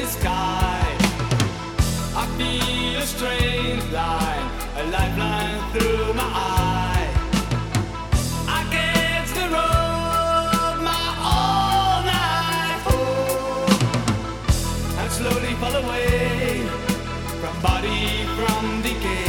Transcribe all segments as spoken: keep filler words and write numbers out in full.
the sky. I feel a strange line, a lifeline through my eye. I catch the road, my all night home, and slowly fall away from body, from decay.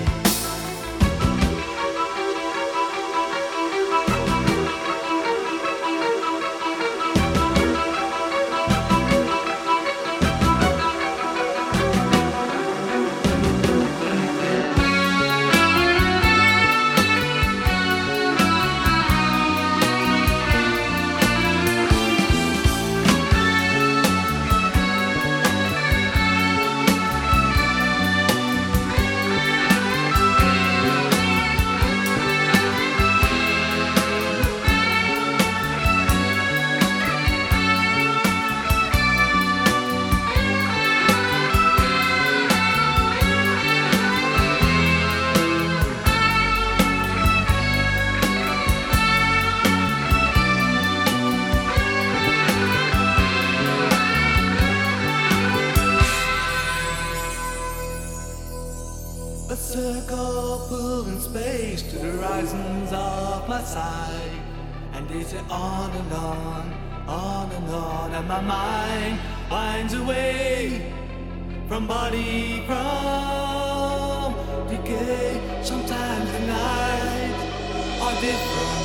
A circle pulling space to the horizons of my sight, and they say on and on, on and on, and my mind winds away from body, from decay. Sometimes the nights are different.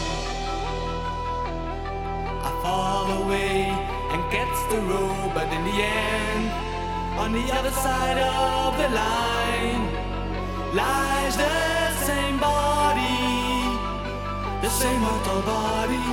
I fall away and catch the road, but in the end, on the other side of the line lies the same body, the same mortal body.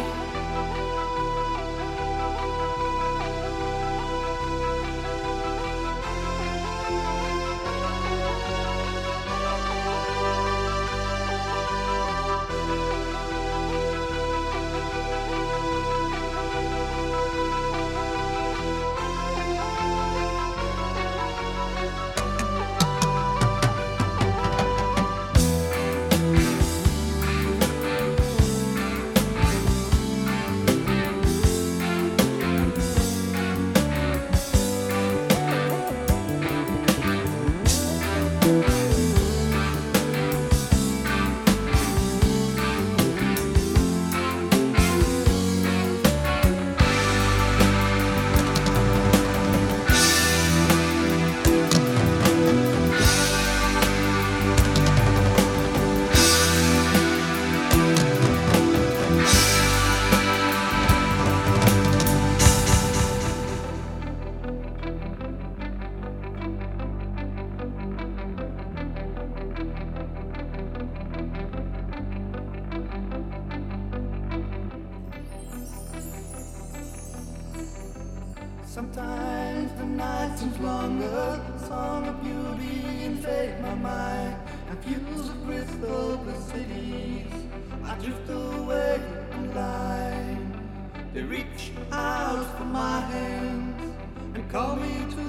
Sometimes the night seems longer, song of beauty invade my mind. And views of crystal blue cities, I drift away from line. They reach out for my hands and call me to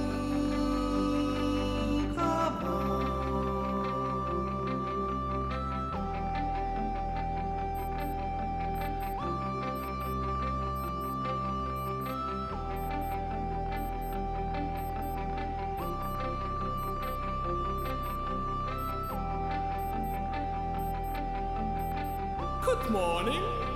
come home. Good morning.